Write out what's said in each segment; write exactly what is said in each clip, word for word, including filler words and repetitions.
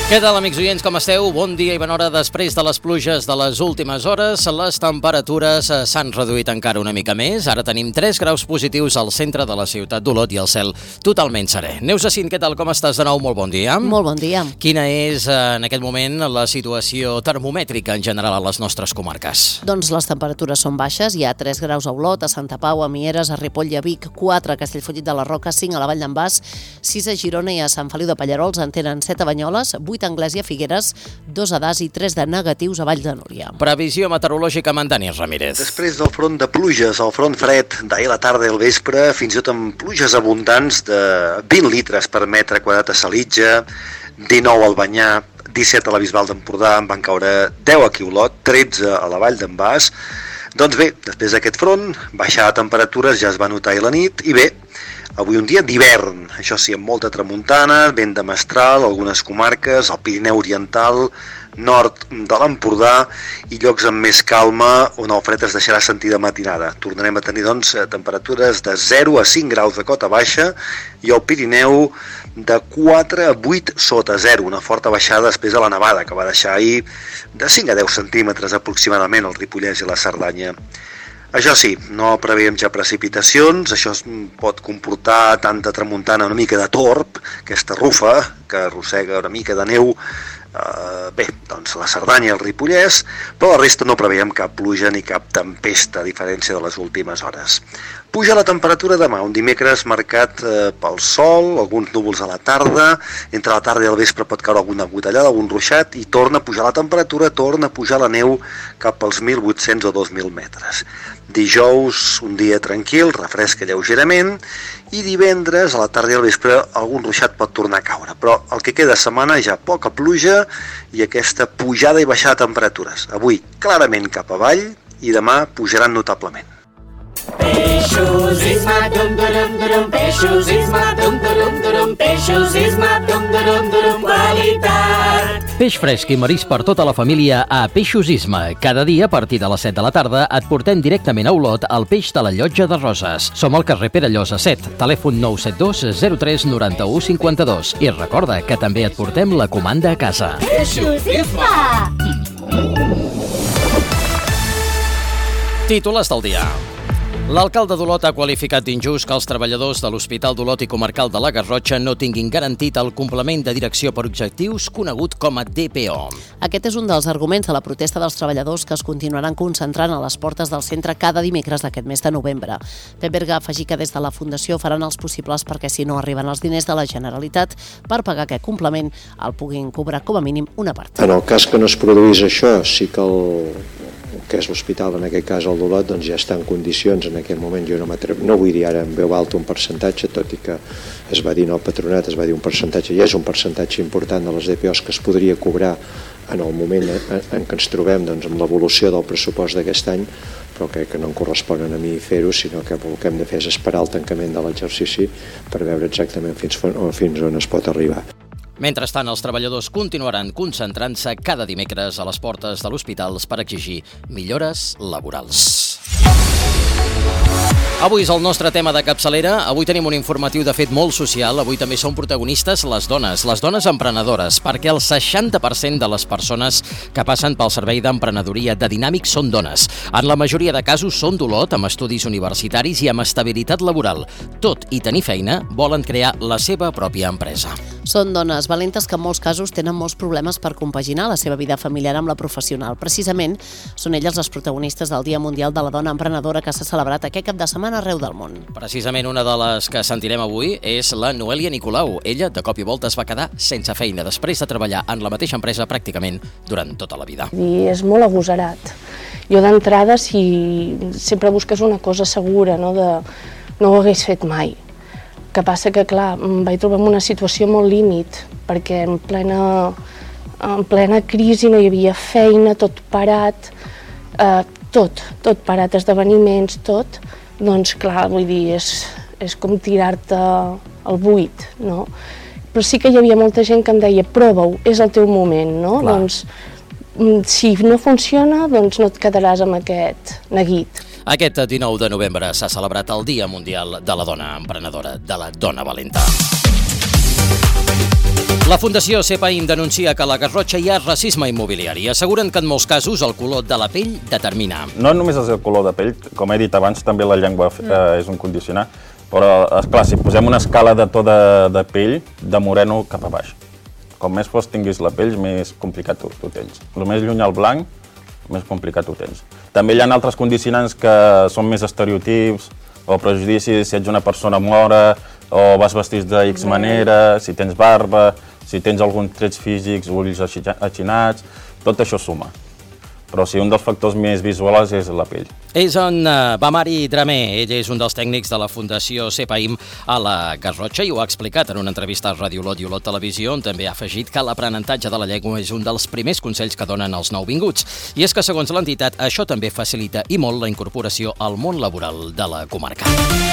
Què tal, amics oients, com esteu? Bon dia i bona hora. Després de les pluges de les últimes hores, les temperatures s'han reduït encara una mica més. Ara tenim tres graus positius al centre de la ciutat d'Olot i el cel totalment serè. Neus Jacint, què tal? Com estàs de nou? Molt bon dia. Molt bon dia. Quina és, en aquest moment, la situació termomètrica en general a les nostres comarques? Doncs les temperatures són baixes. Hi ha tres graus a Olot, a Santa Pau, a Mieres, a Ripoll i a Vic, quatre a Castellfollit de la Roca, cinc a la Vall d'en Bas, sis a Girona i a Sant Feliu de Pallerols en tenen set a Banyoles, vuit a Anglès i a Figueres, dos a Das i tres de negatius a Valls de Núria. Previsió meteorològica amb en Dani Ramírez. Després del front de pluges, el front fred d'ahir a la tarda i al vespre, fins i tot amb pluges abundants de vint litres per metre quadrat a Salitja, dinou al Banyà, disset a la Bisbal d'Empordà, en van caure deu aquí a Olot, tretze a la Vall d'en Bas. Doncs bé, després d'aquest front, baixar de temperatures ja es va notar ahir la nit, i bé, avui un dia d'hivern, això sí, amb molta tramuntana, vent de mestral, algunes comarques, el Pirineu Oriental, nord de l'Empordà i llocs amb més calma on el fred es deixarà sentir de matinada. Tornarem a tenir, doncs, temperatures de zero a cinc graus de cota baixa i el Pirineu de quatre a vuit sota zero, una forta baixada després de la nevada que va deixar ahir de cinc a deu centímetres aproximadament al Ripollès i la Cerdanya. Això sí, no preveiem ja precipitacions, això pot comportar tanta tramuntana, una mica de torb, aquesta rufa que arrossega una mica de neu, eh, bé, doncs la Cerdanya i el Ripollès, però la resta no preveiem cap pluja ni cap tempesta, a diferència de les últimes hores. Puja la temperatura demà, un dimecres marcat eh, pel sol, alguns núvols a la tarda, entre la tarda i el vespre pot caure alguna gotellada, algun ruixat, i torna a pujar la temperatura, torna a pujar la neu cap als mil vuit-cents o dos mil metres. Dijous, un dia tranquil, refresca lleugerament, i divendres, a la tarda i al vespre, algun ruixat pot tornar a caure. Però el que queda de setmana ja poca pluja i aquesta pujada i baixada de temperatures. Avui clarament cap avall i demà pujaran notablement. Peixos, Isma, dum, durum, durum, peixos, Isma, dum, durum, durum, peixos, Isma, dum, durum, durum, qualitat. Peix fresc i marís per tota la família a Peixos Isma. Cada dia, a partir de les set de la tarda, et portem directament a Olot el peix de la Llotja de Roses. Som al carrer Pere Llosa set, telèfon nou set dos zero tres nou u cinc dos. I recorda que també et portem la comanda a casa. Peixos, Isma! Titulars del dia. L'alcalde d'Olot ha qualificat d'injust que els treballadors de l'Hospital d'Olot i Comarcal de la Garrotxa no tinguin garantit el complement de direcció per objectius conegut com a D P O. Aquest és un dels arguments de la protesta dels treballadors que es continuaran concentrant a les portes del centre cada dimecres d'aquest mes de novembre. Pep Berga afegí que des de la Fundació faran els possibles perquè si no arriben els diners de la Generalitat per pagar aquest complement el puguin cobrar com a mínim una part. En el cas que no es produís això, sí que el que és l'hospital, en aquest cas el d'Olot, doncs ja està en condicions en aquest moment. Jo no, no vull dir ara en veu alta un percentatge, tot i que es va dir en el patronat, es va dir un percentatge, ja és un percentatge important de les D P Os que es podria cobrar en el moment en què ens trobem, doncs, amb l'evolució del pressupost d'aquest any, però crec que no em correspon a mi fer-ho, sinó que el que hem de fer és esperar el tancament de l'exercici per veure exactament fins, fins on es pot arribar. Mentrestant, els treballadors continuaran concentrant-se cada dimecres a les portes de l'hospital per exigir millores laborals. Avui és el nostre tema de capçalera. Avui tenim un informatiu de fet molt social. Avui també són protagonistes les dones, les dones emprenedores, perquè el seixanta per cent de les persones que passen pel servei d'emprenedoria de Dinàmic són dones. En la majoria de casos són d'Olot, amb estudis universitaris i amb estabilitat laboral. Tot i tenir feina, volen crear la seva pròpia empresa. Són dones valentes que en molts casos tenen molts problemes per compaginar la seva vida familiar amb la professional. Precisament, són elles les protagonistes del Dia Mundial de la Dona Emprenedora que s'ha celebrat aquest cap de setmana arreu del món. Precisament una de les que sentirem avui és la Noelia Nicolau. Ella, de cop i volta, es va quedar sense feina després de treballar en la mateixa empresa pràcticament durant tota la vida. I és molt agosarat. Jo d'entrada, si sempre busques una cosa segura, no, de, no ho hagués fet mai. Que passa que, clar, em vaig trobar en una situació molt límit, perquè en plena, en plena crisi no hi havia feina, tot parat, eh, tot, tot parat, esdeveniments, tot, doncs clar, vull dir, és, és com tirar-te al buit, no? Però sí que hi havia molta gent que em deia, prova-ho, és el teu moment, no? Clar. Doncs si no funciona, doncs no et quedaràs amb aquest neguit. Aquest dinou de novembre s'ha celebrat el Dia Mundial de la Dona Emprenedora, de la Dona Valenta. La Fundació CEPAIM denuncia que a la Garrotxa hi ha racisme immobiliari. Asseguren que en molts casos el color de la pell determina. No només és el color de pell, com he dit abans, també la llengua eh, és un condicionant, però, esclar, si posem una escala de to de, de pell, de moreno cap a baix. Com més fos tinguis la pell, més complicat ho, ho tens. El més lluny al blanc, més complicat ho tens. També hi ha altres condicionants que són més estereotips o prejudicis, si ets una persona mora o vas vestit de X manera, si tens barba, si tens alguns trets físics, ulls achinats, tot això suma. Però sí, un dels factors més visuals és la pell. És on va Mari Dramé. Ell és un dels tècnics de la Fundació CEPAIM a la Garrotxa i ho ha explicat en una entrevista a Ràdio Olot i Olot Televisió, on també ha afegit que l'aprenentatge de la llengua és un dels primers consells que donen els nouvinguts. I és que, segons l'entitat, això també facilita i molt la incorporació al món laboral de la comarca.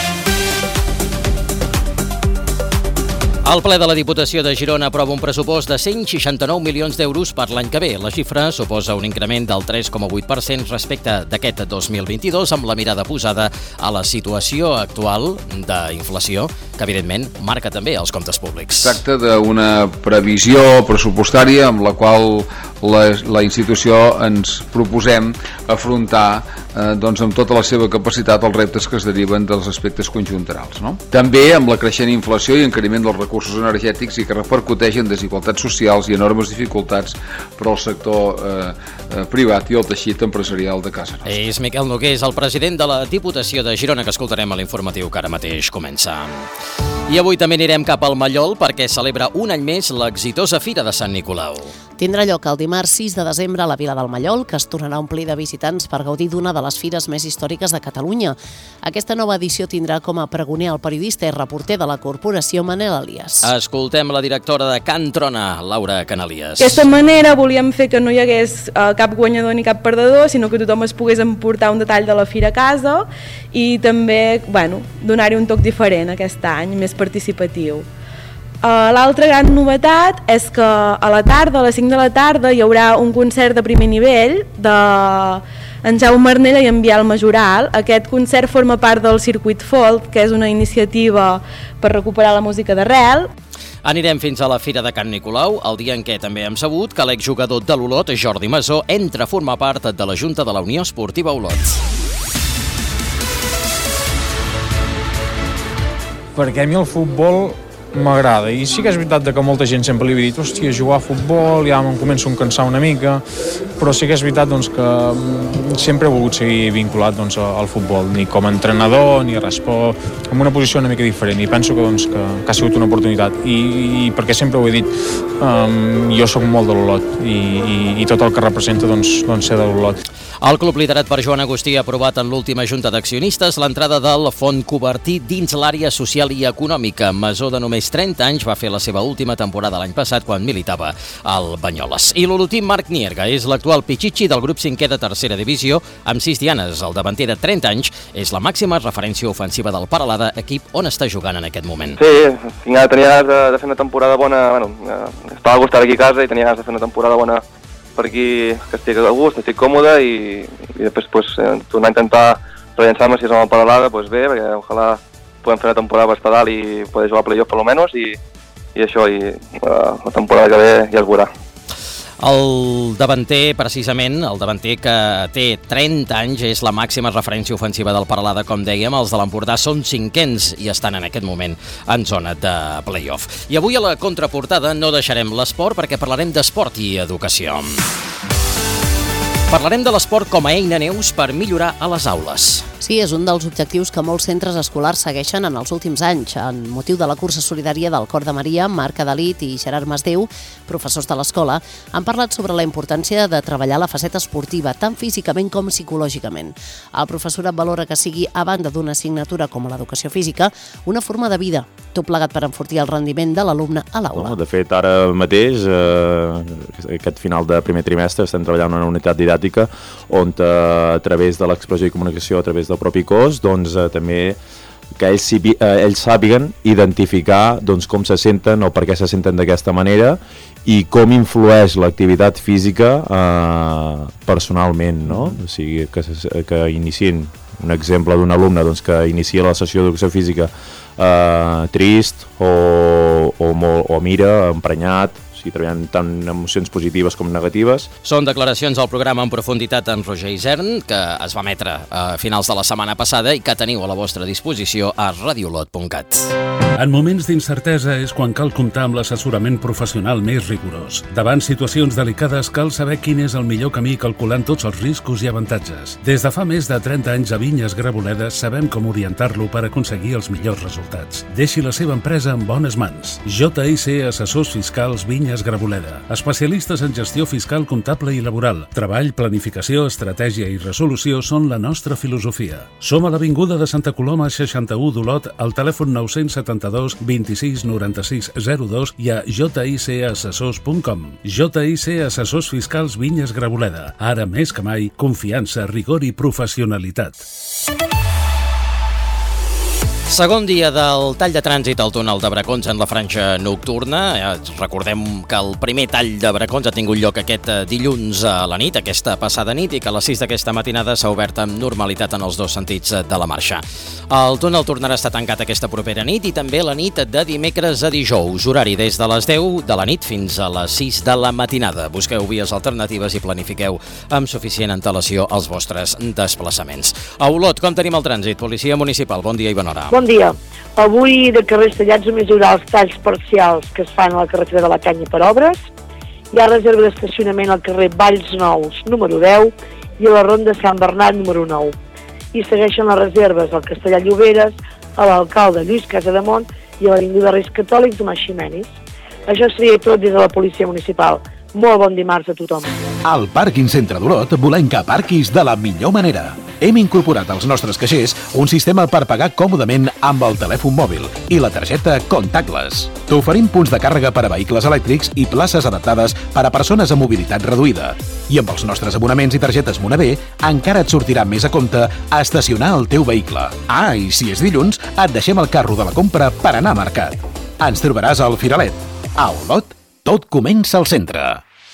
El ple de la Diputació de Girona aprova un pressupost de cent seixanta-nou milions d'euros per l'any que ve. La xifra suposa un increment del tres coma vuit per cent respecte d'aquest dos mil vint-i-dos, amb la mirada posada a la situació actual d'inflació, que evidentment marca també els comptes públics. Es tracta d'una previsió pressupostària amb la qual la, la institució ens proposem afrontar eh, doncs amb tota la seva capacitat els reptes que es deriven dels aspectes conjunturals, no? També amb la creixent inflació i encariment dels recursos energètics i que repercuteix en desigualtats socials i enormes dificultats per al sector eh, eh, privat i el teixit empresarial de casa nostra. És Miquel Nogués, el president de la Diputació de Girona, que escoltarem a l'informatiu que ara mateix comença. I avui també anirem cap al Mallol perquè celebra un any més l'exitosa Fira de Sant Nicolau. Tindrà lloc el dimarts sis de desembre a la Vila del Mallol, que es tornarà a omplir de visitants per gaudir d'una de les fires més històriques de Catalunya. Aquesta nova edició tindrà com a pregoner el periodista i reporter de la corporació Manel Elias. Escoltem la directora de Can Trona, Laura Canalies. D'aquesta manera volíem fer que no hi hagués uh, cap guanyador ni cap perdedor, sinó que tothom es pogués emportar un detall de la fira a casa i també, bueno, donar-hi un toc diferent aquest any, més participatiu. Uh, L'altra gran novetat és que a la tarda, a les cinc de la tarda, hi haurà un concert de primer nivell de en Jaume Arnella i en Biel Majoral. Aquest concert forma part del Circuit Folk, que és una iniciativa per recuperar la música d'arrel. Anirem fins a la Fira de Can Nicolau, el dia en què també hem sabut que l'exjugador de l'Olot, Jordi Masó, entra a formar part de la Junta de la Unió Esportiva Olot. Perquè a mi el futbol m'agrada i sí que és veritat que molta gent sempre li havia dit hòstia, jugar a futbol ja em començo a cansar una mica, però sí que és veritat doncs, que sempre he volgut seguir vinculat doncs, al futbol, ni com a entrenador ni res, però en una posició una mica diferent i penso que, doncs, que, que ha sigut una oportunitat i, i perquè sempre ho he dit, um, jo sóc molt de l'Olot i, i, i tot el que representa doncs, doncs ser de l'Olot. El club liderat per Joan Agustí ha aprovat en l'última junta d'accionistes l'entrada del Font Cobertí dins l'àrea social i econòmica. Masó, de només trenta anys, va fer la seva última temporada l'any passat quan militava al Banyoles. I l'holotip Marc Nierga és l'actual pitxitxi del grup cinquè de tercera divisió amb sis dianes. El davanter de trenta anys és la màxima referència ofensiva del Paralada, equip on està jugant en aquest moment. Sí, tenia ganes de, de fer una temporada bona, bueno, estava a gust aquí a casa i tenia ganes de fer una temporada bona per aquí, que estic a gust, estic còmode i, i després pues, eh, tornar a intentar rellençar-me si és amb el Paralada, pues bé, perquè ojalà podem fer una temporada per estar dalt i poder jugar a playoff per almenys i, i això, i la, la temporada que ve ja es veurà. El davanter, precisament, el davanter que té trenta anys, és la màxima referència ofensiva del Paralada, com dèiem. Els de l'Empordà són cinquens i estan en aquest moment en zona de play-off. I avui a la contraportada no deixarem l'esport perquè parlarem d'esport i educació. Parlarem de l'esport com a eina, Neus, per millorar a les aules. Sí, és un dels objectius que molts centres escolars segueixen en els últims anys. En motiu de la cursa solidària del Cor de Maria, Marc Adalit i Gerard Masdeu, professors de l'escola, han parlat sobre la importància de treballar la faceta esportiva, tant físicament com psicològicament. El professorat valora que sigui, a banda d'una assignatura com l'educació física, una forma de vida, tot plegat per enfortir el rendiment de l'alumne a l'aula. No, de fet, ara mateix, eh, aquest final de primer trimestre, estem treballant en una unitat didàctica on eh, a través de l'expressió i comunicació, a través del propi cos, doncs eh, també que ells, eh, ells sàpiguen identificar doncs, com se senten o per què se senten d'aquesta manera i com influeix l'activitat física eh, personalment, no? O sigui, que, que iniciïn un exemple d'un alumne doncs, que inicia la sessió d'educació física eh, trist o, o, molt, o mira, emprenyat, i treballant tant emocions positives com negatives. Són declaracions al programa en profunditat en Roger Isern, que es va emetre a finals de la setmana passada i que teniu a la vostra disposició a radiolot punt cat. En moments d'incertesa és quan cal comptar amb l'assessorament professional més rigorós. Davant situacions delicades cal saber quin és el millor camí calculant tots els riscos i avantatges. Des de fa més de trenta anys a Vinyes Graboledes sabem com orientar-lo per aconseguir els millors resultats. Deixi la seva empresa en bones mans. J I C Assessors Fiscals Vinyes Graboleda. Especialistes en gestió fiscal, comptable i laboral. Treball, planificació, estratègia i resolució són la nostra filosofia. Som a l'Avinguda de Santa Coloma seixanta-u d'Olot, al telèfon nou cents setanta-dos vint-i-sis noranta-sis zero dos i a j i c assessors punt com. J I C Assessors Fiscals Vinyes Graboleda. Ara més que mai, confiança, rigor i professionalitat. Segon dia del tall de trànsit al túnel de Bracons en la franja nocturna. Recordem que el primer tall de Bracons ha tingut lloc aquest dilluns a la nit, aquesta passada nit, i que a les sis d'aquesta matinada s'ha obert amb normalitat en els dos sentits de la marxa. El túnel tornarà a estar tancat aquesta propera nit i també la nit de dimecres a dijous, horari des de les deu de la nit fins a les sis de la matinada. Busqueu vies alternatives i planifiqueu amb suficient antelació els vostres desplaçaments. A Olot, com tenim el trànsit? Policia Municipal, bon dia i bona hora. Bon dia. Avui de carrers tallats només hi haurà els talls parcials que es fan a la carretera de la Canya per obres. Hi ha reserva d'estacionament al carrer Valls Nous, número deu, i a la ronda Sant Bernat, número nou. I segueixen les reserves al Castellà Lloberes, a l'alcalde Lluís Casademont i a l'Avinguda Reis Catòlics Tomàs Ximenis. Això seria tot des de la Policia Municipal. Molt bon dimarts a tothom. Al Pàrquing Centre d'Olot volem que aparquis de la millor manera. Hem incorporat als nostres caixers un sistema per pagar còmodament amb el telèfon mòbil i la targeta Contactless. T'oferim punts de càrrega per a vehicles elèctrics i places adaptades per a persones amb mobilitat reduïda. I amb els nostres abonaments i targetes Monavé encara et sortirà més a compte a estacionar el teu vehicle. Ah, i si és dilluns, et deixem el carro de la compra per anar a mercat. Ens trobaràs al Firalet. A Olot, tot comença al centre.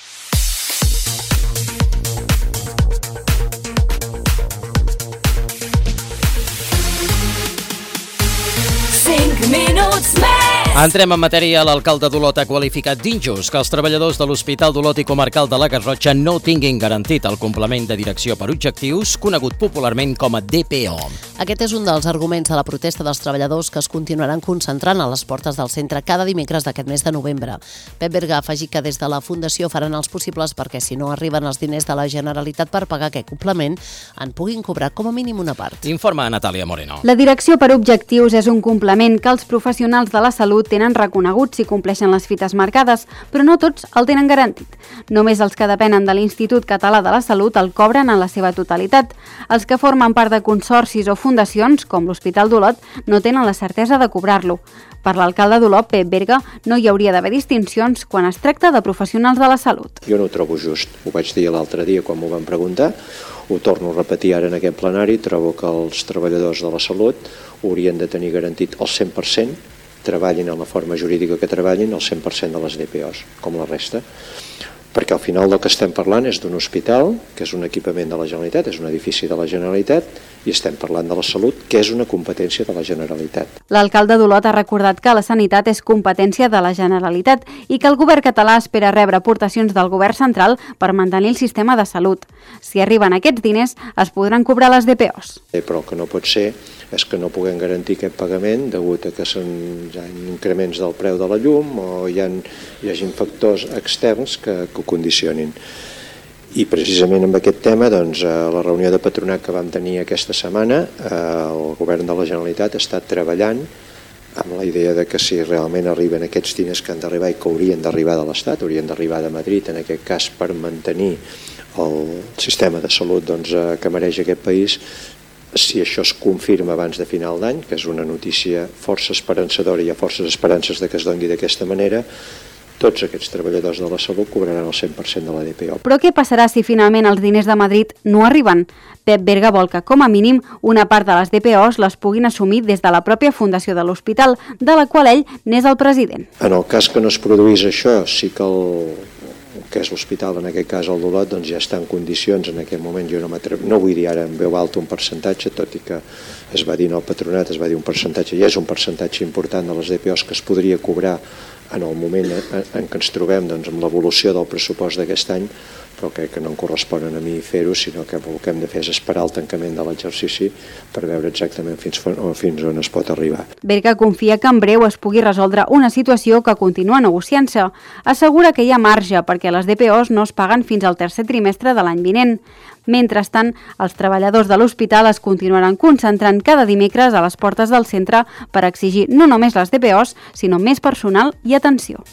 Minuts més! Entrem en matèria. L'alcalde d'Olot ha qualificat d'injust que els treballadors de l'Hospital d'Olot i Comarcal de la Garrotxa no tinguin garantit el complement de direcció per objectius, conegut popularment com a D P O. Aquest és un dels arguments de la protesta dels treballadors que es continuaran concentrant a les portes del centre cada dimecres d'aquest mes de novembre. Pep Berga ha afegit que des de la Fundació faran els possibles perquè si no arriben els diners de la Generalitat per pagar aquest complement, en puguin cobrar com a mínim una part. Informa Natàlia Moreno. La direcció per objectius és un complement que els professionals de la salut tenen reconegut si compleixen les fites marcades, però no tots el tenen garantit. Només els que depenen de l'Institut Català de la Salut el cobren en la seva totalitat. Els que formen part de consorcis o fundacions, com l'Hospital d'Olot, no tenen la certesa de cobrar-lo. Per l'alcalde d'Olot, Pep Berga, no hi hauria d'haver distincions quan es tracta de professionals de la salut. Jo no ho trobo just. Ho vaig dir l'altre dia quan m'ho van preguntar, ho torno a repetir ara en aquest plenari, trobo que els treballadors de la salut haurien de tenir garantit el cent per cent, treballin en la forma jurídica que treballin, el cent per cent de les D P Os, com la resta. Perquè al final del que estem parlant és d'un hospital, que és un equipament de la Generalitat, és un edifici de la Generalitat, i estem parlant de la salut, que és una competència de la Generalitat. L'alcalde d'Olot ha recordat que la sanitat és competència de la Generalitat i que el govern català espera rebre aportacions del govern central per mantenir el sistema de salut. Si arriben aquests diners, es podran cobrar les D P Os. Però el que no pot ser és que no puguem garantir aquest pagament degut a que són, hi ha increments del preu de la llum o hi ha, hi hagi factors externs que, que ho condicionin. I precisament amb aquest tema, doncs, a la reunió de patronat que vam tenir aquesta setmana, eh, el govern de la Generalitat està treballant amb la idea de que si realment arriben aquests diners que han d'arribar i que haurien d'arribar de l'Estat, haurien d'arribar de Madrid, en aquest cas per mantenir el sistema de salut doncs, que mereix aquest país, si això es confirma abans de final d'any, que és una notícia força esperançadora i hi ha forces esperances de que es doni d'aquesta manera, tots aquests treballadors de la salut cobraran el cent per cent de la D P O. Però què passarà si finalment els diners de Madrid no arriben? Pep Berga vol que, com a mínim, una part de les D P Os les puguin assumir des de la pròpia fundació de l'hospital, de la qual ell n'és el president. En el cas que no es produís això, sí que el que és l'hospital, en aquest cas el d'Olot, doncs ja està en condicions, en aquest moment jo no m'atrevo, no vull dir ara en veu alta un percentatge, tot i que es va dir en el patronat, es va dir un percentatge, ja és un percentatge important de les D P Os que es podria cobrar en el moment en què ens trobem, doncs, amb l'evolució del pressupost d'aquest any, però crec que no em correspon a mi fer-ho, sinó que el que hem de fer és esperar el tancament de l'exercici per veure exactament fins, fins on es pot arribar. Berga confia que en breu es pugui resoldre una situació que continua negociant-se. Assegura que hi ha marge perquè les D P Os no es paguen fins al tercer trimestre de l'any vinent. Mentrestant, els treballadors de l'hospital es continuaran concentrant cada dimecres a les portes del centre per exigir no només les D P Os, sinó més personal i atenció.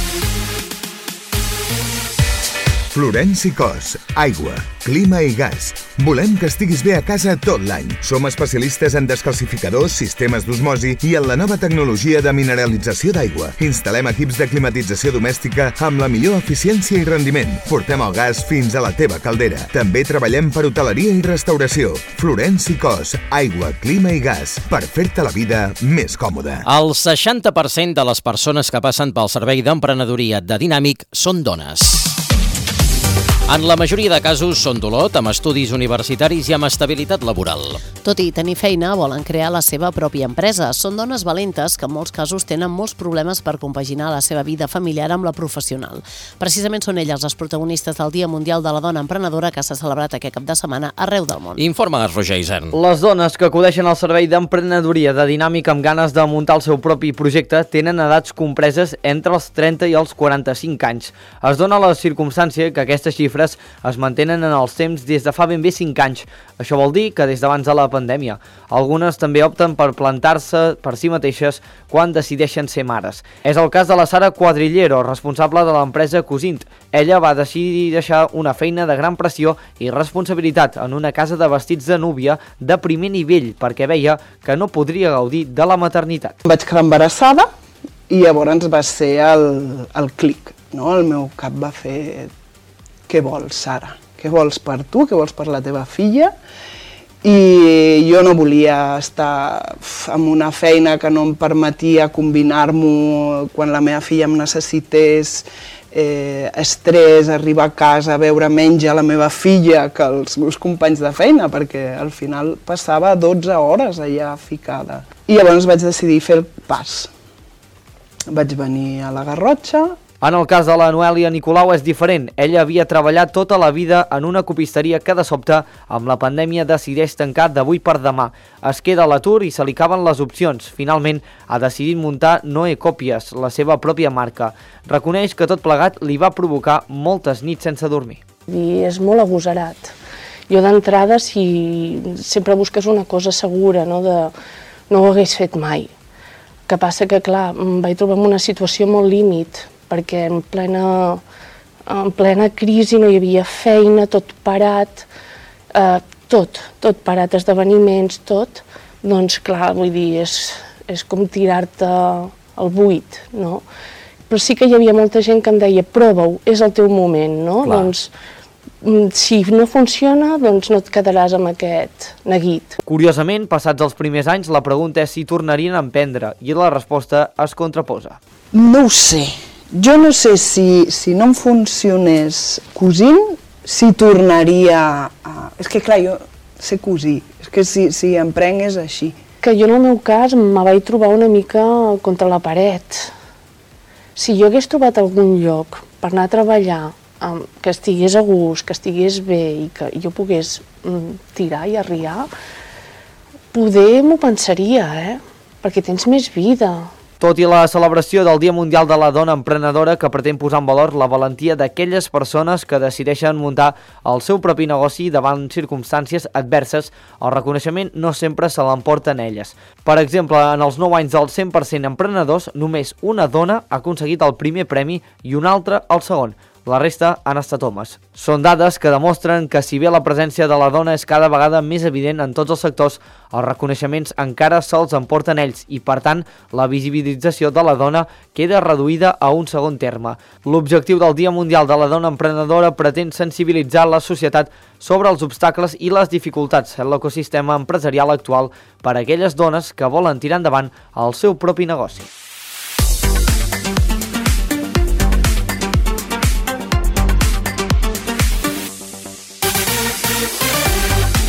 Florenci Cos, aigua, clima i gas. Volem que estiguis bé a casa tot l'any. Som especialistes en descalcificadors, sistemes d'osmosi i en la nova tecnologia de mineralització d'aigua. Instal·lem equips de climatització domèstica amb la millor eficiència i rendiment. Portem el gas fins a la teva caldera. També treballem per hoteleria i restauració. Florenci Cos, aigua, clima i gas. Per fer-te la vida més còmoda. El seixanta per cent de les persones que passen pel servei d'emprenedoria de Dinàmic són dones. En la majoria de casos són d'Olot, amb estudis universitaris i amb estabilitat laboral. Tot i tenir feina, volen crear la seva pròpia empresa. Són dones valentes que en molts casos tenen molts problemes per compaginar la seva vida familiar amb la professional. Precisament són elles les protagonistes del Dia Mundial de la Dona Emprenedora que s'ha celebrat aquest cap de setmana arreu del món. Informa Roger Isern. Les dones que acudeixen al servei d'emprenedoria de Dinàmic amb ganes de muntar el seu propi projecte tenen edats compreses entre els trenta i els quaranta-cinc anys. Es dona la circumstància que aquestes xifres es mantenen en els temps des de fa ben bé cinc anys. Això vol dir que des d'abans de la pandèmia. Algunes també opten per plantar-se per si mateixes quan decideixen ser mares. És el cas de la Sara Quadrillero, responsable de l'empresa Cosint. Ella va decidir deixar una feina de gran pressió i responsabilitat en una casa de vestits de núvia de primer nivell perquè veia que no podria gaudir de la maternitat. Vaig quedar embarassada i llavors va ser el, el clic, no? El meu cap va fer: què vols, Sara? Què vols per tu? Què vols per la teva filla? I jo no volia estar en una feina que no em permetia combinar-m'ho quan la meva filla em necessités, eh, estrès, arribar a casa, veure menys a la meva filla que els meus companys de feina, perquè al final passava dotze hores allà ficada. I llavors vaig decidir fer el pas. Vaig venir a la Garrotxa. En el cas de la Noèlia Nicolau és diferent. Ella havia treballat tota la vida en una copisteria que de sobte, amb la pandèmia, decideix tancar d'avui per demà. Es queda a l'atur i se li caben les opcions. Finalment, ha decidit muntar Noe Còpies, la seva pròpia marca. Reconeix que tot plegat li va provocar moltes nits sense dormir. I és molt agosarat. Jo d'entrada, si sempre busques una cosa segura, no, de, no ho hagués fet mai. El que passa que, clar, em vaig trobar en una situació molt límit, perquè en plena, en plena crisi no hi havia feina, tot parat, eh, tot, tot parat, esdeveniments, tot, doncs clar, vull dir, és, és com tirar-te al buit, no? Però sí que hi havia molta gent que em deia: prova-ho, és el teu moment, no? Clar. Doncs si no funciona, doncs no et quedaràs amb aquest neguit. Curiosament, passats els primers anys, la pregunta és si tornarien a emprendre, i la resposta es contraposa. No ho sé. Jo no sé si, si no em funcionés cosint, si tornaria a... És que clar, jo sé cosir, és que si, si emprenc és així. Que jo en el meu cas me vaig trobar una mica contra la paret. Si jo hagués trobat algun lloc per anar a treballar, que estigués a gust, que estigués bé i que jo pogués tirar i arriar, poder m'ho pensaria, eh? Perquè tens més vida. Tot i la celebració del Dia Mundial de la Dona Emprenedora, que pretén posar en valor la valentia d'aquelles persones que decideixen muntar el seu propi negoci davant circumstàncies adverses, el reconeixement no sempre se l'emporten elles. Per exemple, en els nou anys dels cent per cent emprenedors, només una dona ha aconseguit el primer premi i una altra el segon. La resta han estat homes. Són dades que demostren que si bé la presència de la dona és cada vegada més evident en tots els sectors, els reconeixements encara se'ls emporten ells i, per tant, la visibilització de la dona queda reduïda a un segon terme. L'objectiu del Dia Mundial de la Dona Emprenedora pretén sensibilitzar la societat sobre els obstacles i les dificultats en l'ecosistema empresarial actual per a aquelles dones que volen tirar endavant el seu propi negoci.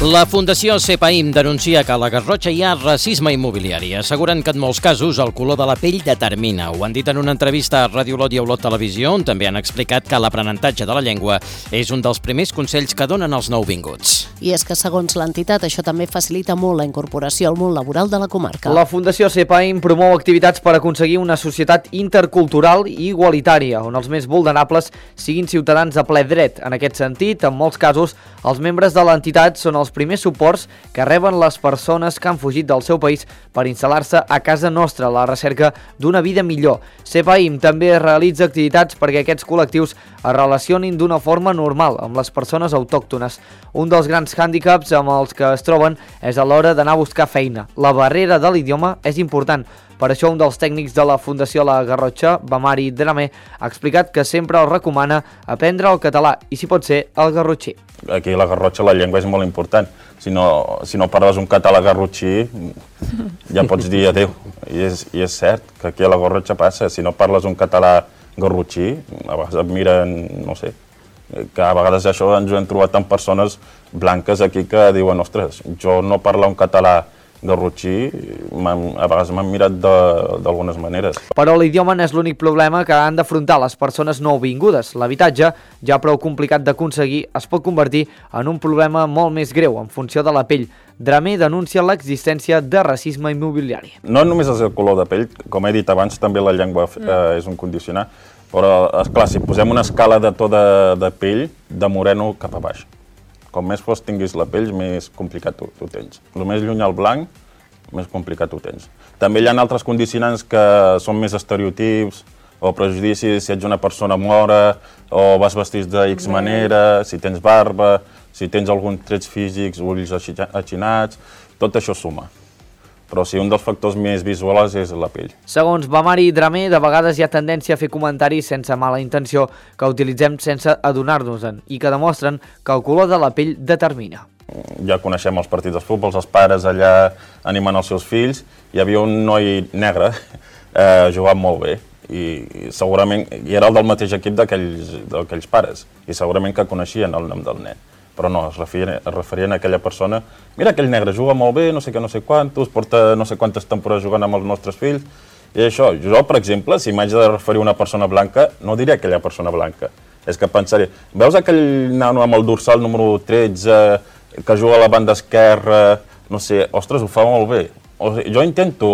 La Fundació CEPAIM denuncia que a la Garrotxa hi ha racisme immobiliari. Asseguren que en molts casos el color de la pell determina. Ho han dit en una entrevista a Ràdio Olot i Olot Televisió, on també han explicat que l'aprenentatge de la llengua és un dels primers consells que donen als nouvinguts. I és que, segons l'entitat, això també facilita molt la incorporació al món laboral de la comarca. La Fundació CEPAIM promou activitats per aconseguir una societat intercultural i igualitària, on els més vulnerables siguin ciutadans de ple dret. En aquest sentit, en molts casos, els membres de l'entitat són els primers suports que reben les persones que han fugit del seu país per instal·lar-se a casa nostra a la recerca d'una vida millor. CEPAIM també realitza activitats perquè aquests col·lectius es relacionin d'una forma normal amb les persones autòctones. Un dels grans hàndicaps amb els que es troben és a l'hora d'anar a buscar feina. La barrera de l'idioma és important. Per això, un dels tècnics de la Fundació La Garrotxa, Bamari Dramé, ha explicat que sempre els recomana aprendre el català i, si pot ser, el garrotxí. Aquí a la Garrotxa la llengua és molt important. Si no, si no parles un català garrotxí, ja pots dir adéu. I és, I és cert que aquí a la Garrotxa passa. Si no parles un català garrotxí, a vegades et miren, no sé, que a vegades això ens ho hem trobat amb persones blanques aquí que diuen, ostres, jo no parlo un català garrotxí, a vegades m'han mirat d'algunes maneres. Però l'idioma no és l'únic problema que han d'afrontar les persones nouvingudes. L'habitatge, ja prou complicat d'aconseguir, es pot convertir en un problema molt més greu en funció de la pell. Dramé denuncia l'existència de racisme immobiliari. No només és el color de pell, com he dit abans, també la llengua eh, és un condicionant, però, esclar, si posem una escala de to de, de pell, de moreno cap a baix. Com més fos tinguis la pell, més complicat ho, ho tens. El més lluny al blanc, més complicat ho tens. També hi ha altres condicionants que són més estereotips o prejudicis, si ets una persona mora o vas vestit de X manera, si tens barba, si tens alguns trets físics, ulls achinats, tot això suma. Però sí, un dels factors més visuals és la pell. Segons Bamari Dramé, de vegades hi ha tendència a fer comentaris sense mala intenció que utilitzem sense adonar-nos-en i que demostren que el color de la pell determina. Ja coneixem els partits dels futbols, els pares allà animant els seus fills. Hi havia un noi negre eh, jugant molt bé i segurament i era el del mateix equip d'aquells pares i segurament que coneixien el nom del nen. Però no, es referien, es referien a aquella persona, mira, aquell negre juga molt bé, no sé què, no sé quantos, porta no sé quantes temporades jugant amb els nostres fills, i això, jo, per exemple, si m'haig de referir a una persona blanca, no diré aquella persona blanca, és que pensaré, veus aquell nano amb el dorsal número tretze, que juga a la banda esquerra, no sé, ostres, ho fa molt bé. O sigui, jo intento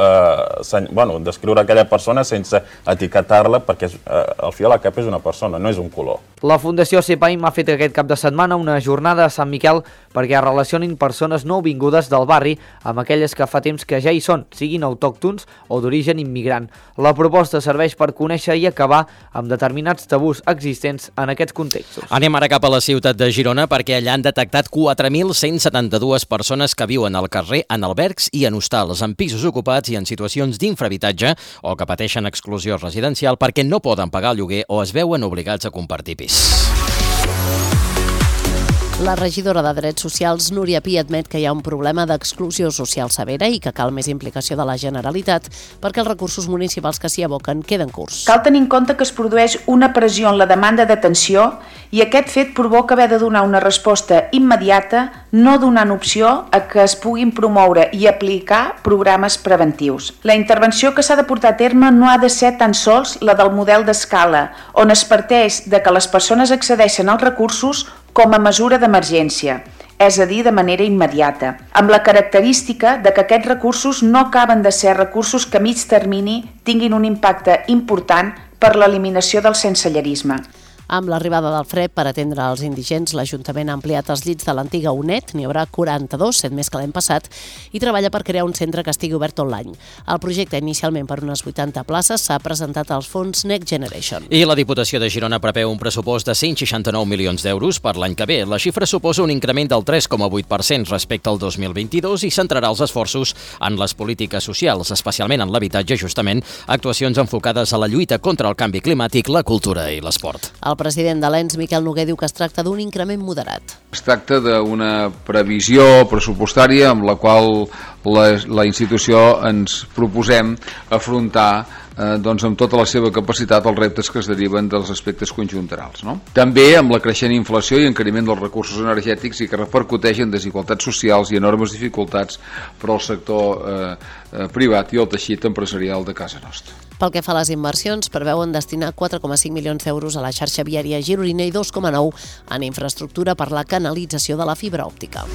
eh, bueno, descriure aquella persona sense etiquetar-la perquè és, eh, al fi a la cap és una persona, no és un color. La Fundació CEPAIM ha fet aquest cap de setmana una jornada a Sant Miquel perquè es relacionin persones nouvingudes del barri amb aquelles que fa temps que ja hi són, siguin autòctons o d'origen immigrant. La proposta serveix per conèixer i acabar amb determinats tabús existents en aquests contextos. Anem ara cap a la ciutat de Girona perquè allà han detectat quatre mil cent setanta-dues persones que viuen al carrer en albergs i en hostals, en pisos ocupats i en situacions d'infrahabitatge o que pateixen exclusió residencial perquè no poden pagar el lloguer o es veuen obligats a compartir pis. La regidora de Drets Socials, Núria Pi, admet que hi ha un problema d'exclusió social severa i que cal més implicació de la Generalitat perquè els recursos municipals que s'hi aboquen queden curts. Cal tenir en compte que es produeix una pressió en la demanda d'atenció i aquest fet provoca haver de donar una resposta immediata, no donant opció a que es puguin promoure i aplicar programes preventius. La intervenció que s'ha de portar a terme no ha de ser tan sols la del model d'escala, on es parteix de que les persones accedeixen als recursos com a mesura d'emergència, és a dir, de manera immediata, amb la característica de que aquests recursos no acaben de ser recursos que a mig termini tinguin un impacte important per l'eliminació del sensellarisme. Amb l'arribada del fred per atendre els indigents, l'Ajuntament ha ampliat els llits de l'antiga U N E D, n'hi haurà quaranta-dos, set més que l'any passat, i treballa per crear un centre que estigui obert tot l'any. El projecte, inicialment per unes vuitanta places, s'ha presentat als fons Next Generation. I la Diputació de Girona preveu un pressupost de cent seixanta-nou milions d'euros per l'any que ve. La xifra suposa un increment del tres coma vuit per cent respecte al dos mil vint-i-dos i centrarà els esforços en les polítiques socials, especialment en l'habitatge, justament, actuacions enfocades a la lluita contra el canvi climàtic, la cultura i l'esport. El president de l'E N S, Miquel Noguer, diu que es tracta d'un increment moderat. Es tracta d'una previsió pressupostària amb la qual la, la institució ens proposem afrontar eh, doncs amb tota la seva capacitat els reptes que es deriven dels aspectes conjunturals, no? També amb la creixent inflació i encariment dels recursos energètics i que repercuteix en desigualtats socials i enormes dificultats per al sector eh, eh, privat i el teixit empresarial de casa nostra. Pel que fa a les inversions, preveuen destinar quatre coma cinc milions d'euros a la xarxa viària gironina i dos coma nou en infraestructura per la canalització de la fibra òptica.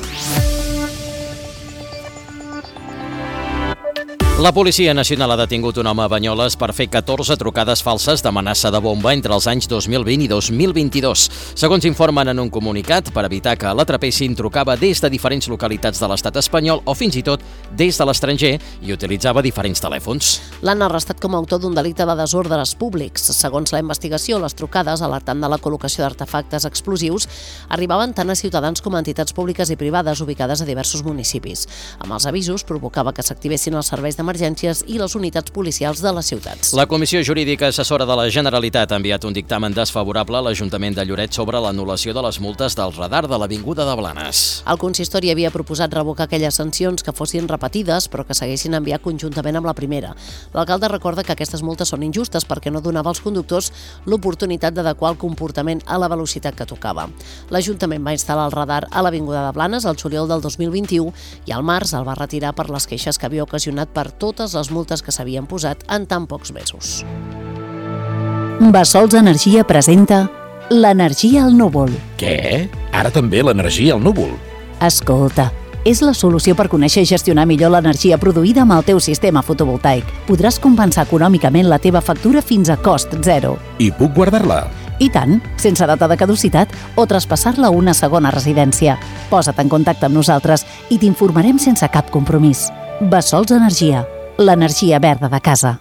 La Policia Nacional ha detingut un home a Banyoles per fer catorze trucades falses d'amenaça de bomba entre els anys dos mil vint i dos mil vint-i-dos. Segons informen en un comunicat, per evitar que l'atrapessin, trucava des de diferents localitats de l'estat espanyol o fins i tot des de l'estranger i utilitzava diferents telèfons. L'han arrestat com a autor d'un delicte de desordres públics. Segons la investigació, les trucades, alertant de la col·locació d'artefactes explosius, arribaven tant a ciutadans com a entitats públiques i privades ubicades a diversos municipis. Amb els avisos, provocava que s'activessin els serveis de emergències i les unitats policials de les ciutats. La Comissió Jurídica Assessora de la Generalitat ha enviat un dictamen desfavorable a l'Ajuntament de Lloret sobre l'anul·lació de les multes del radar de l'Avinguda de Blanes. El consistori havia proposat revocar aquelles sancions que fossin repetides però que s'haguessin enviat conjuntament amb la primera. L'alcalde recorda que aquestes multes són injustes perquè no donava als conductors l'oportunitat d'adequar el comportament a la velocitat que tocava. L'Ajuntament va instal·lar el radar a l'Avinguda de Blanes al juliol del dos mil vint-i-u i al març el va retirar per les queixes que havia ocasionat per totes les multes que s'havien posat en tan pocs mesos. Bassols Energia presenta l'energia al núvol. Què? Ara també l'energia al núvol? Escolta, és la solució per conèixer i gestionar millor l'energia produïda amb el teu sistema fotovoltaic. Podràs compensar econòmicament la teva factura fins a cost zero. I puc guardar-la? I tant, sense data de caducitat o traspassar-la a una segona residència. Posa't en contacte amb nosaltres i t'informarem sense cap compromís. Bassols Energia, l'energia verda de casa.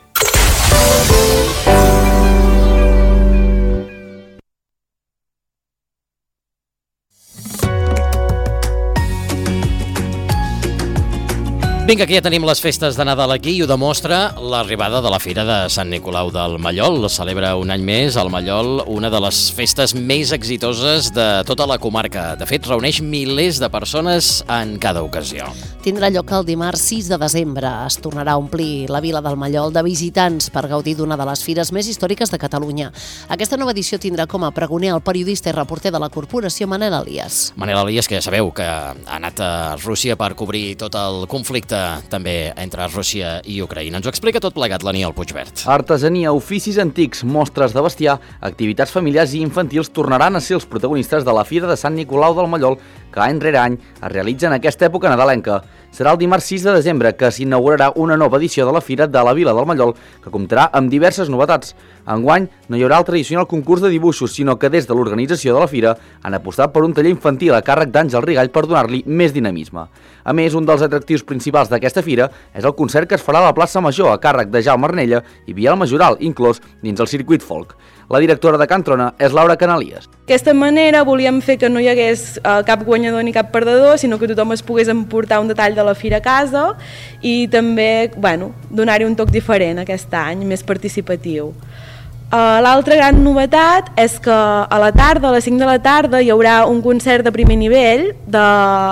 Vinga, que ja tenim les festes de Nadal aquí i ho demostra l'arribada de la Fira de Sant Nicolau del Mallol. Celebra un any més el Mallol, una de les festes més exitoses de tota la comarca. De fet, reuneix milers de persones en cada ocasió. Tindrà lloc el dimarts sis de desembre. Es tornarà a omplir la vila del Mallol de visitants per gaudir d'una de les fires més històriques de Catalunya. Aquesta nova edició tindrà com a pregoner el periodista i reporter de la corporació Manel Elias. Manel Elias, que ja sabeu que ha anat a Rússia per cobrir tot el conflicte també entre Rússia i Ucraïna. Ens ho explica tot plegat l'Aniel Puigvert. Artesania, oficis antics, mostres de bestiar, activitats familiars i infantils tornaran a ser els protagonistes de la Fira de Sant Nicolau del Mallol, que any rere any es realitza en aquesta època nadalenca. Serà el dimarts sis de desembre que s'inaugurarà una nova edició de la Fira de la Vila del Mallol, que comptarà amb diverses novetats. Enguany no hi haurà el tradicional concurs de dibuixos, sinó que des de l'organització de la Fira han apostat per un taller infantil a càrrec d'Àngel Rigall per donar-li més dinamisme. A més, un dels atractius principals d'aquesta fira és el concert que es farà a la plaça Major a càrrec de Jaume Arnella i Biel Majoral, inclòs dins el circuit folk. La directora de Can Trona és Laura Canalies. D'aquesta manera volíem fer que no hi hagués uh, cap guanyador ni cap perdedor, sinó que tothom es pogués emportar un detall de la fira a casa i també bueno, donar-hi un toc diferent aquest any, més participatiu. Uh, L'altra gran novetat és que a la tarda, a les cinc de la tarda, hi haurà un concert de primer nivell de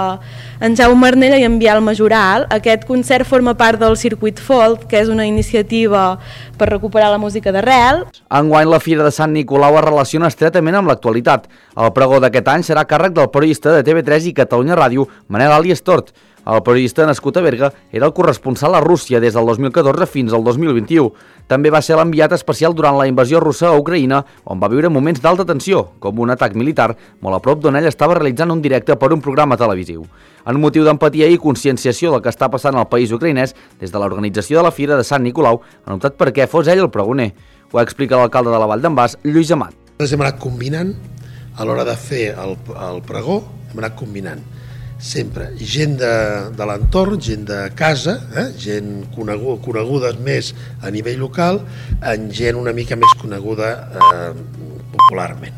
en Jaume Arnella i en Biel Majoral. Aquest concert forma part del circuit folk, que és una iniciativa per recuperar la música d'arrel. Enguany la Fira de Sant Nicolau es relaciona estretament amb l'actualitat. El pregó d'aquest any serà a càrrec del periodista de T V tres i Catalunya Ràdio, Manel Elias Tort. El periodista nascut a Berga era el corresponsal a Rússia des del dos mil catorze fins al dos mil vint-i-u. També va ser l'enviat especial durant la invasió russa a Ucraïna, on va viure moments d'alta tensió, com un atac militar, molt a prop d'on ell estava realitzant un directe per un programa televisiu. En motiu d'empatia i conscienciació del que està passant al país ucraïnès, des de l'organització de la Fira de Sant Nicolau han optat perquè fos ell el pregoner. Ho explica l'alcalde de la Vall d'en Bas, Lluís Amat. Nosaltres hem anat combinant, a l'hora de fer el, el pregó, hem anat combinant sempre gent de, de l'entorn, gent de casa, eh? gent coneguda, conegudes més a nivell local, en gent una mica més coneguda eh, popularment.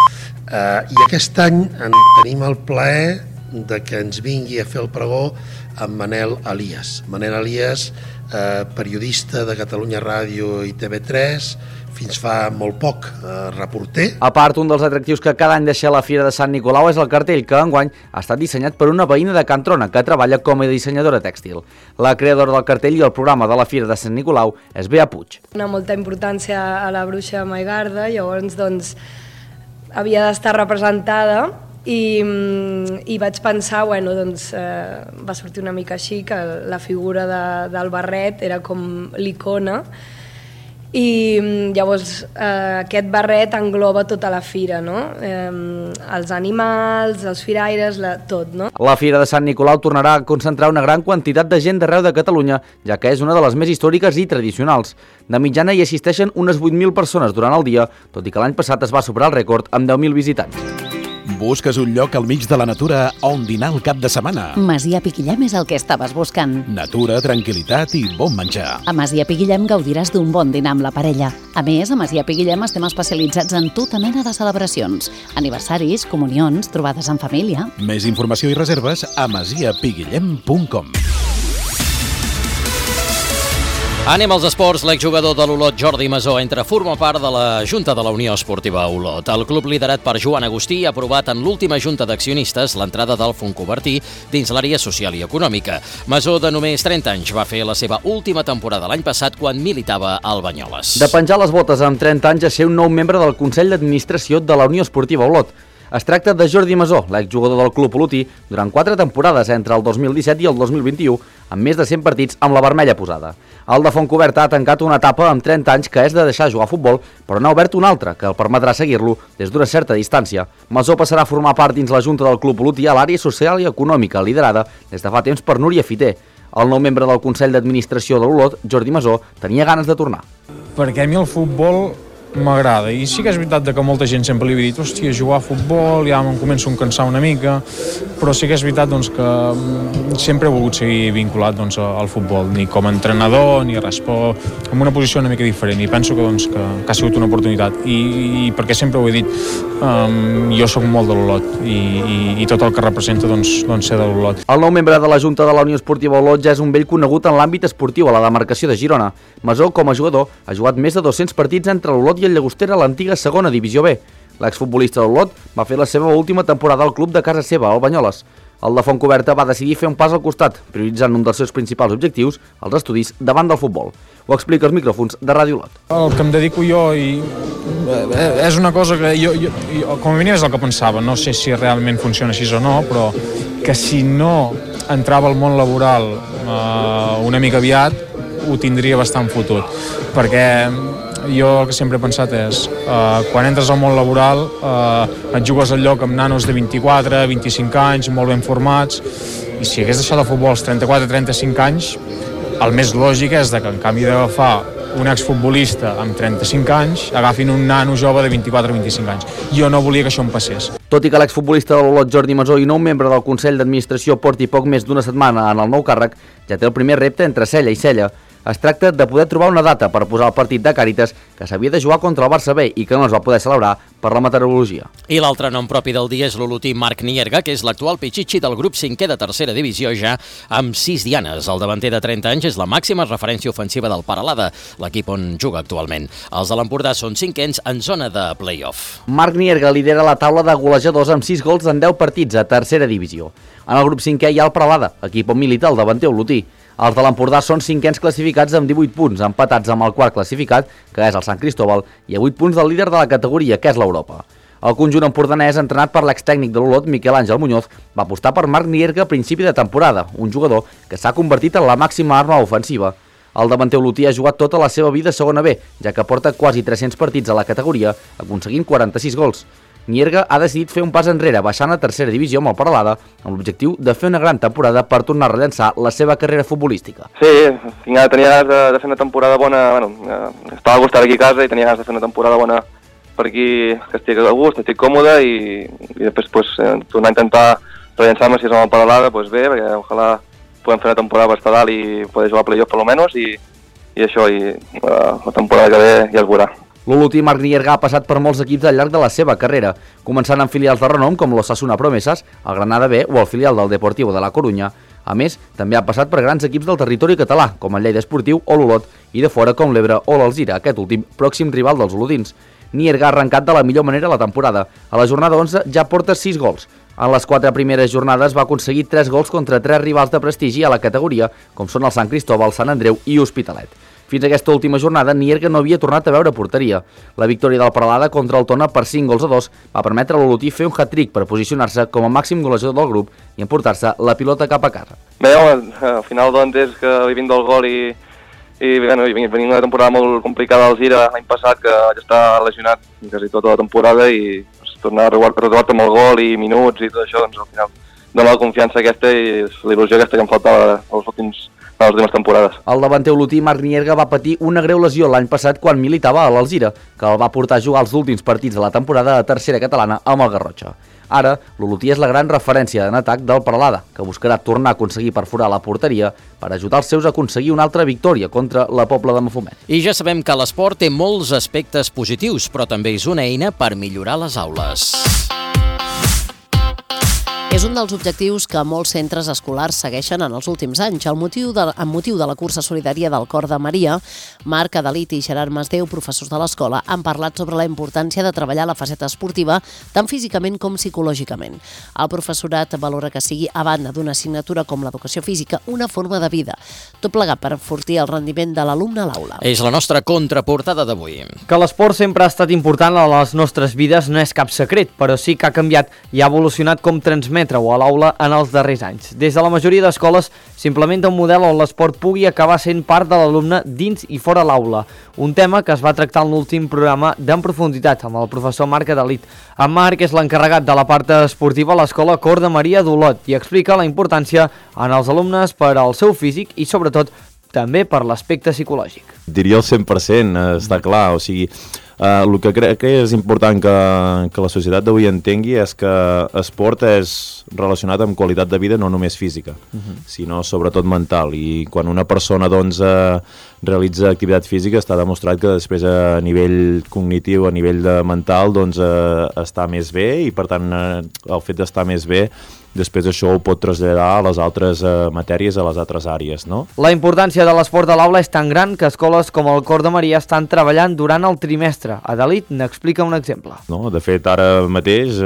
Eh, I aquest any en tenim el plaer de que ens vingui a fer el pregó amb Manel Elias. Manel Elias, eh, periodista de Catalunya Ràdio i T V tres, fins fa molt poc eh, reporter. A part, un dels atractius que cada any deixa la Fira de Sant Nicolau és el cartell, que enguany ha estat dissenyat per una veïna de Can Trona, que treballa com a dissenyadora tèxtil. La creadora del cartell i el programa de la Fira de Sant Nicolau és Bea Puig. Una molta importància a la bruixa Maigarda, llavors doncs havia d'estar representada i, i vaig pensar, bueno, doncs eh, va sortir una mica així, que la figura de, del barret era com l'icona, i llavors eh, aquest barret engloba tota la fira, no? Eh, els animals, els firaires, la, tot, no? La Fira de Sant Nicolau tornarà a concentrar una gran quantitat de gent d'arreu de Catalunya, ja que és una de les més històriques i tradicionals. De mitjana hi assisteixen unes vuit mil persones durant el dia, tot i que l'any passat es va superar el rècord amb deu mil visitants. Busques un lloc al mig de la natura on dinar el cap de setmana? Masia Piquillem és el que estaves buscant. Natura, tranquil·litat i bon menjar. A Masia Piquillem gaudiràs d'un bon dinar amb la parella. A més, a Masia Piquillem estem especialitzats en tota mena de celebracions, aniversaris, comunions, trobades en família. Més informació i reserves a masia piguillem punt com. Anem als esports. L'exjugador de l'Olot, Jordi Masó, entra a formar part de la Junta de la Unió Esportiva Olot. El club liderat per Joan Agustí ha aprovat en l'última Junta d'accionistes l'entrada del Fontcobertí dins l'àrea social i econòmica. Masó, de només trenta anys, va fer la seva última temporada l'any passat quan militava al Banyoles. De penjar les botes amb trenta anys a ser un nou membre del Consell d'Administració de la Unió Esportiva Olot. Es tracta de Jordi Masó, l'exjugador del club olotí, durant quatre temporades entre el dos mil disset i el dos mil vint-i-u, amb més de cent partits amb la vermella posada. El de Fontcoberta ha tancat una etapa amb trenta anys que és de deixar jugar a futbol, però n'ha obert una altra, que el permetrà seguir-lo des d'una certa distància. Masó passarà a formar part dins la Junta del Club Olotí a l'àrea social i econòmica, liderada des de fa temps per Núria Fiter. El nou membre del Consell d'Administració de l'Olot, Jordi Masó, tenia ganes de tornar. Perquè a mi el futbol m'agrada, i sí que és veritat que molta gent sempre li havia dit, hòstia, jugar a futbol ja em començo a cansar una mica, però sí que és veritat doncs, que sempre he volgut seguir vinculat doncs, al futbol, ni com a entrenador ni res, però en una posició una mica diferent, i penso que, doncs, que, que ha sigut una oportunitat, i, i perquè sempre ho he dit, um, jo sóc molt de l'Olot, i, i, i tot el que representa doncs, doncs ser de l'Olot. El nou membre de la Junta de la Unió Esportiva Olot ja és un vell conegut en l'àmbit esportiu a la demarcació de Girona. Masó, com a jugador, ha jugat més de dos-cents partits entre l'Olot i el Llagostera a l'antiga segona divisió B. L'exfutbolista de l'Olot va fer la seva última temporada al club de casa seva, al Banyoles. El de Fontcoberta va decidir fer un pas al costat, prioritzant un dels seus principals objectius, els estudis davant del futbol. Ho explica als micròfons de Ràdio Olot. El que em dedico jo i és una cosa que jo, jo, jo com a mínim és el que pensava, no sé si realment funciona així o no, però que si no entrava al món laboral eh, una mica aviat, ho tindria bastant fotut, perquè jo el que sempre he pensat és eh, quan entres al món laboral eh, et jugues al lloc amb nanos de vint-i-quatre, vint-i-cinc anys, molt ben formats, i si hagués deixat el futbol als trenta-quatre, trenta-cinc anys, el més lògic és que en canvi d'agafar un exfutbolista amb trenta-cinc anys agafin un nano jove de vint-i-quatre o vint-i-cinc anys. Jo no volia que això em passés. Tot i que l'exfutbolista de l'Olot, Jordi Masó, i nou membre del Consell d'Administració porti poc més d'una setmana en el nou càrrec, ja té el primer repte entre cella i cella. Es tracta de poder trobar una data per posar el partit de Càritas que s'havia de jugar contra el Barça B i que no es va poder celebrar per la meteorologia. I l'altre nom propi del dia és l'olotí Marc Nierga, que és l'actual pitxitxi del grup cinquè de tercera divisió ja amb sis dianes. El davanter de trenta anys és la màxima referència ofensiva del Paralada, l'equip on juga actualment. Els de l'Empordà són cinquens en zona de play-off. Marc Nierga lidera la taula de golejadors amb sis gols en deu partits a tercera divisió. En el grup cinquè hi ha el Paralada, equip on milita el davanter olotí. Els de l'Empordà són cinquens classificats amb divuit punts, empatats amb el quart classificat, que és el Sant Cristóbal, i a vuit punts del líder de la categoria, que és l'Europa. El conjunt empordanès, entrenat per l'extècnic de l'Olot, Miquel Àngel Muñoz, va apostar per Marc Nierga a principi de temporada, un jugador que s'ha convertit en la màxima arma ofensiva. El davanter olotí ha jugat tota la seva vida a segona B, ja que porta quasi tres-cents partits a la categoria, aconseguint quaranta-sis gols. Nierga ha decidit fer un pas enrere, baixant a tercera divisió amb el Paralada, amb l'objectiu de fer una gran temporada per tornar a rellençar la seva carrera futbolística. Sí, tenia, tenia ganes de, de fer una temporada bona, bueno, eh, estava a gust aquí a casa i tenia ganes de fer una temporada bona per aquí, que estic a gust, estic còmode i, i després pues, eh, tornar a intentar rellençar-me si és amb el Paralada, pues bé, perquè ojalà puguem fer una temporada per estar dalt i poder jugar a playoff per lo menos i, i això, i eh, la temporada que ve ja es veurà. L'olotí Marc Nierga ha passat per molts equips al llarg de la seva carrera, començant en filials de renom com l'Osasuna Promesas, el Granada B o el filial del Deportivo de la Corunya. A més, també ha passat per grans equips del territori català, com el Lleida Esportiu o l'Olot, i de fora com l'Ebre o l'Alzira, aquest últim pròxim rival dels olotins. Nierga ha arrencat de la millor manera la temporada. A la jornada onze ja porta sis gols. En les quatre primeres jornades va aconseguir tres gols contra tres rivals de prestigi a la categoria, com són el Sant Cristóbal, Sant Andreu i Hospitalet. Fins a aquesta última jornada, Nierga no havia tornat a veure porteria. La victòria del Peralada contra el Tona per cinc gols a dos va permetre a l'olotí fer un hat-trick per posicionar-se com a màxim golejador del grup i emportar-se la pilota cap a casa. Bé, home, al final doncs és que vivint del gol i, i, bueno, i venim una temporada molt complicada al Zira l'any passat, que vaig estar lesionat quasi tota la temporada i pues, tornar a retrobar-te amb el gol i minuts i tot això, doncs al final dona la confiança aquesta i la il·lusió aquesta que em faltava als últims a les últimes temporades. El davanter olotí Marc Nierga va patir una greu lesió l'any passat quan militava a l'Alzira, que el va portar a jugar els últims partits de la temporada de tercera catalana amb el Garrotxa. Ara, l'olotí és la gran referència en atac del Peralada, que buscarà tornar a aconseguir perforar la porteria per ajudar els seus a aconseguir una altra victòria contra la Pobla de Mafumet. I ja sabem que l'esport té molts aspectes positius, però també és una eina per millorar les aules. És un dels objectius que molts centres escolars segueixen en els últims anys. El motiu de, amb motiu de la cursa solidària del Cor de Maria, Marc Adalit i Gerard Masdeu, professors de l'escola, han parlat sobre la importància de treballar la faceta esportiva tant físicament com psicològicament. El professorat valora que sigui, a banda d'una assignatura com l'educació física, una forma de vida, tot plegat per enfortir el rendiment de l'alumne a l'aula. És la nostra contraportada d'avui. Que l'esport sempre ha estat important a les nostres vides no és cap secret, però sí que ha canviat i ha evolucionat com transmetre o a l'aula en els darrers anys. Des de la majoria d'escoles s'implementa un model on l'esport pugui acabar sent part de l'alumne dins i fora l'aula, un tema que es va tractar en l'últim programa d'en profunditat amb el professor Marc Adalit. En Marc és l'encarregat de la part esportiva a l'escola Cor de Maria d'Olot i explica la importància en els alumnes per al seu físic i sobretot també per l'aspecte psicològic. Diria el cent per cent, està clar, o sigui, Uh, el que crec que és important que, que la societat d'avui entengui és que esport és relacionat amb qualitat de vida no només física, uh-huh. sinó sobretot mental, i quan una persona doncs, uh, realitza activitat física està demostrat que després a nivell cognitiu, a nivell de mental doncs, uh, està més bé i per tant uh, el fet d'estar més bé després això ho pot traslladar a les altres uh, matèries, a les altres àrees, no? La importància de l'esport a l'aula és tan gran que escoles com el Cor de Maria estan treballant durant el trimestre. Adalit n'explica un exemple. No, de fet, ara mateix,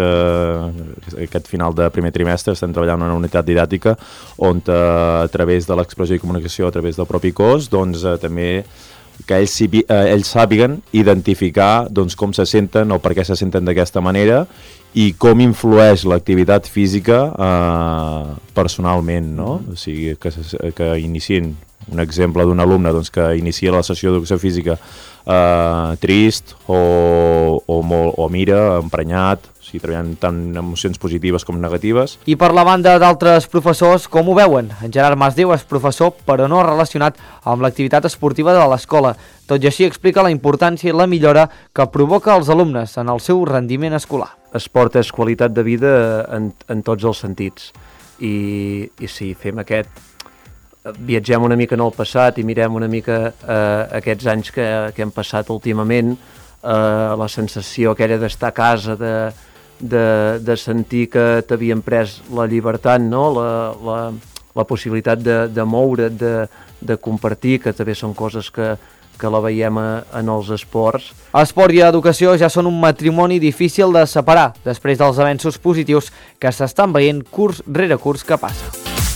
eh, aquest final de primer trimestre, estem treballant en una unitat didàctica on eh, a través de l'expressió i comunicació, a través del propi cos, doncs eh, també que ells, eh, ells sàpiguen identificar doncs, com se senten o per què se senten d'aquesta manera i com influeix l'activitat física eh, personalment, no? O sigui, que, que inicien un exemple d'un alumne doncs, que inicia la sessió d'educació física eh, trist o, o, molt, o mira, emprenyat, o sigui, treballant tant emocions positives com negatives. I per la banda d'altres professors, com ho veuen? En Gerard Masdeu és professor, però no relacionat amb l'activitat esportiva de l'escola. Tot i així explica la importància i la millora que provoca als alumnes en el seu rendiment escolar. Esport és qualitat de vida en, en tots els sentits. I, i si fem aquest viatgem una mica en el passat i mirem una mica eh, aquests anys que, que hem passat últimament, eh, la sensació aquella d'estar a casa, de, de, de sentir que t'havien pres la llibertat, no? la, la, la possibilitat de, de moure, de, de compartir, que també són coses que, que la veiem a, en els esports. Esport i educació ja són un matrimoni difícil de separar, després dels avenços positius que s'estan veient curs rere curs que passa.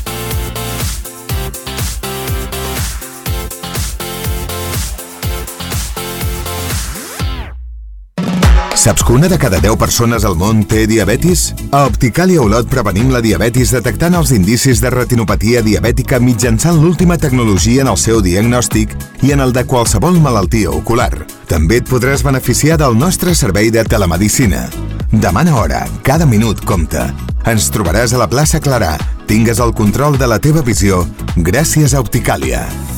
Saps que una de cada deu persones al món té diabetis? A Opticàlia Olot prevenim la diabetis detectant els indicis de retinopatia diabètica mitjançant l'última tecnologia en el seu diagnòstic i en el de qualsevol malaltia ocular. També et podràs beneficiar del nostre servei de telemedicina. Demana hora, cada minut compta. Ens trobaràs a la plaça Clarà. Tingues el control de la teva visió gràcies a Opticàlia.